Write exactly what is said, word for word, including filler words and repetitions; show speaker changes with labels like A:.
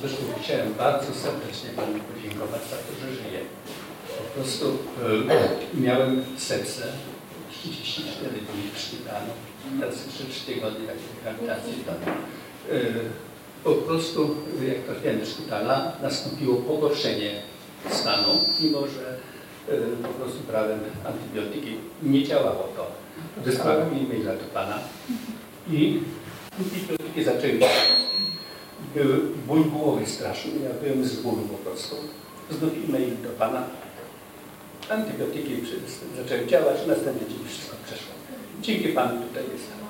A: Zresztą chciałem bardzo serdecznie Panu podziękować za to, że żyję. Po prostu e, miałem sepsę, trzydzieści cztery dni w szpitalu, teraz jeszcze trzy tygodnie takiej rehabilitacji. Tak. E, po prostu jak trafiłem do szpitala, nastąpiło pogorszenie stanu, mimo że e, po prostu brałem antybiotyki. Nie działało to. Wysłałem e-maila do Pana i antybiotyki zaczęły działać. Był ból głowy straszny, ja byłem z bólu po prostu. Znów e-mail do Pana. Antybiotyki zaczęły działać, następnie dzień wszystko przeszło. Dzięki Panu tutaj jestem.